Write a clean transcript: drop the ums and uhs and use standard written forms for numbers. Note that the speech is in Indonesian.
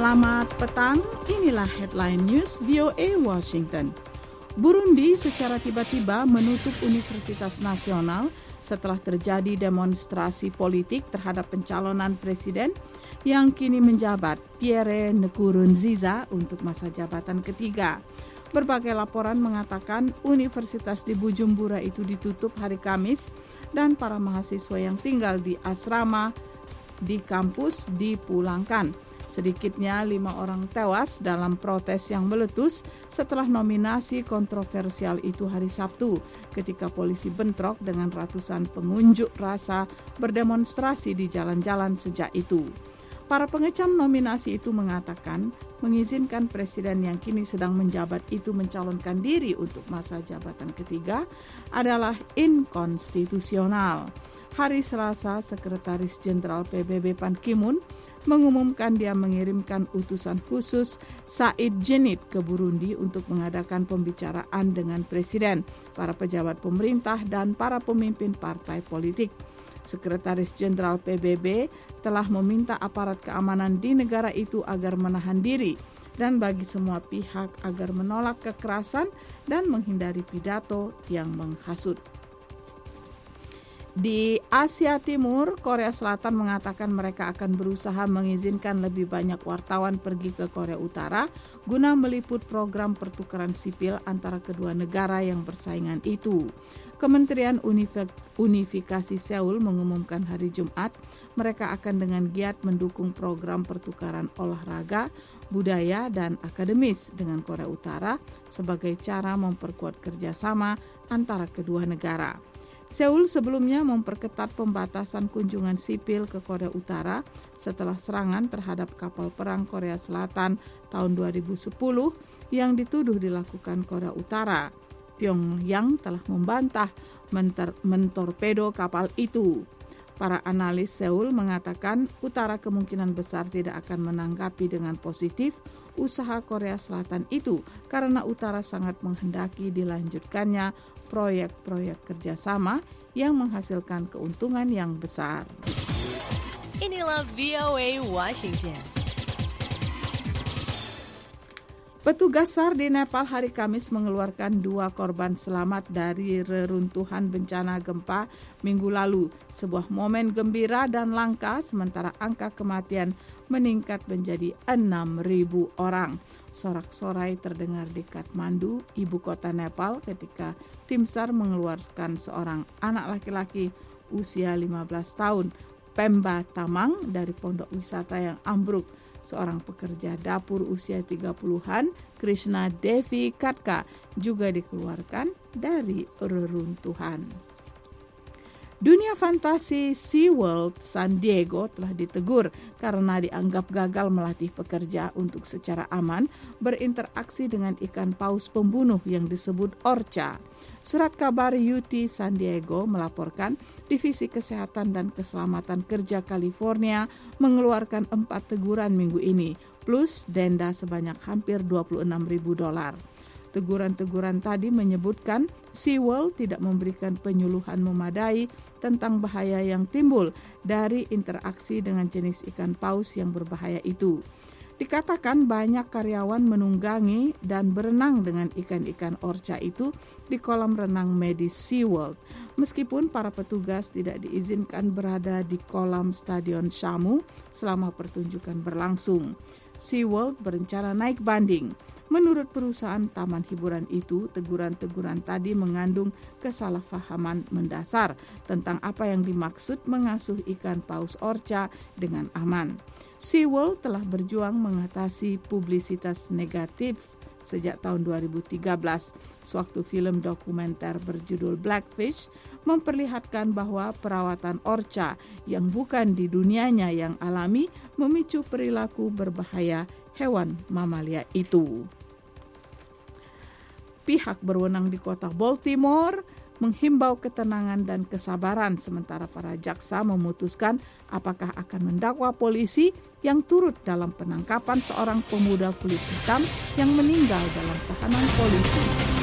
Selamat petang, inilah headline news VOA Washington. Burundi secara tiba-tiba menutup Universitas Nasional setelah terjadi demonstrasi politik terhadap pencalonan presiden yang kini menjabat Pierre Nkurunziza untuk masa jabatan ketiga. Berbagai laporan mengatakan universitas di Bujumbura itu ditutup hari Kamis dan para mahasiswa yang tinggal di asrama di kampus dipulangkan. Sedikitnya 5 orang tewas dalam protes yang meletus setelah nominasi kontroversial itu hari Sabtu ketika polisi bentrok dengan ratusan pengunjuk rasa berdemonstrasi di jalan-jalan sejak itu. Para pengecam nominasi itu mengatakan mengizinkan presiden yang kini sedang menjabat itu mencalonkan diri untuk masa jabatan ketiga adalah inkonstitusional. Hari Selasa, Sekretaris Jenderal PBB Ban Ki-moon mengumumkan dia mengirimkan utusan khusus Said Djenit ke Burundi untuk mengadakan pembicaraan dengan presiden, para pejabat pemerintah, dan para pemimpin partai politik. Sekretaris Jenderal PBB telah meminta aparat keamanan di negara itu agar menahan diri dan bagi semua pihak agar menolak kekerasan dan menghindari pidato yang menghasut. Di Asia Timur, Korea Selatan mengatakan mereka akan berusaha mengizinkan lebih banyak wartawan pergi ke Korea Utara guna meliput program pertukaran sipil antara kedua negara yang bersaingan itu. Kementerian Unifikasi Seoul mengumumkan hari Jumat mereka akan dengan giat mendukung program pertukaran olahraga, budaya, dan akademis dengan Korea Utara sebagai cara memperkuat kerjasama antara kedua negara. Seoul sebelumnya memperketat pembatasan kunjungan sipil ke Korea Utara setelah serangan terhadap kapal perang Korea Selatan tahun 2010 yang dituduh dilakukan Korea Utara. Pyongyang telah membantah mentorpedo kapal itu. Para analis Seoul mengatakan utara kemungkinan besar tidak akan menanggapi dengan positif usaha Korea Selatan itu karena utara sangat menghendaki dilanjutkannya proyek-proyek kerjasama yang menghasilkan keuntungan yang besar. Inilah VOA Washington. Petugas SAR di Nepal hari Kamis mengeluarkan 2 korban selamat dari reruntuhan bencana gempa minggu lalu. Sebuah momen gembira dan langka sementara angka kematian meningkat menjadi 6.000 orang. Sorak-sorai terdengar di Kathmandu, ibu kota Nepal, ketika tim SAR mengeluarkan seorang anak laki-laki usia 15 tahun, Pemba Tamang, dari pondok wisata yang ambruk. Seorang pekerja dapur usia 30-an, Krishna Devi Katka, juga dikeluarkan dari reruntuhan. Dunia fantasi SeaWorld San Diego telah ditegur karena dianggap gagal melatih pekerja untuk secara aman berinteraksi dengan ikan paus pembunuh yang disebut orca. Surat kabar UT San Diego melaporkan Divisi Kesehatan dan Keselamatan Kerja California mengeluarkan 4 teguran minggu ini, plus denda sebanyak hampir $26.000. Teguran-teguran tadi menyebutkan SeaWorld tidak memberikan penyuluhan memadai tentang bahaya yang timbul dari interaksi dengan jenis ikan paus yang berbahaya itu. Dikatakan banyak karyawan menunggangi dan berenang dengan ikan-ikan orca itu di kolam renang medis SeaWorld. Meskipun para petugas tidak diizinkan berada di kolam Stadion Shamu selama pertunjukan berlangsung. SeaWorld berencana naik banding. Menurut perusahaan taman hiburan itu, teguran-teguran tadi mengandung kesalahpahaman mendasar tentang apa yang dimaksud mengasuh ikan paus orca dengan aman. SeaWorld telah berjuang mengatasi publisitas negatif sejak tahun 2013, sewaktu film dokumenter berjudul Blackfish memperlihatkan bahwa perawatan orca yang bukan di dunianya yang alami memicu perilaku berbahaya hewan mamalia itu. Pihak berwenang di kota Baltimore menghimbau ketenangan dan kesabaran sementara para jaksa memutuskan apakah akan mendakwa polisi yang turut dalam penangkapan seorang pemuda kulit hitam yang meninggal dalam tahanan polisi.